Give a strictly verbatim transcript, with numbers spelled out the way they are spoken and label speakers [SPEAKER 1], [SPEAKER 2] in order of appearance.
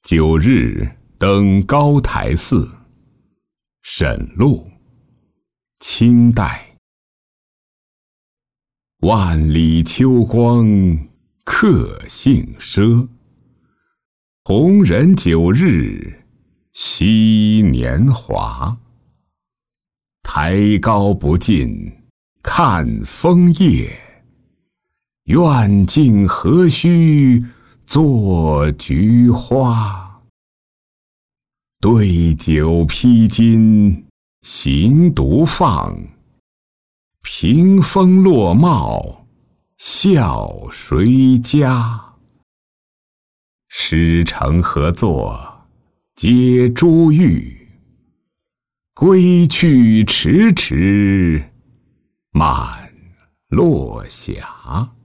[SPEAKER 1] 九日登高台寺。沈录，清代。万里秋光客姓赊，红人九日惜年华。台高不尽看枫叶，愿尽何须作菊花。对酒披巾行独放，屏风落帽笑谁家？诗成合作皆珠玉，归去迟迟满落霞。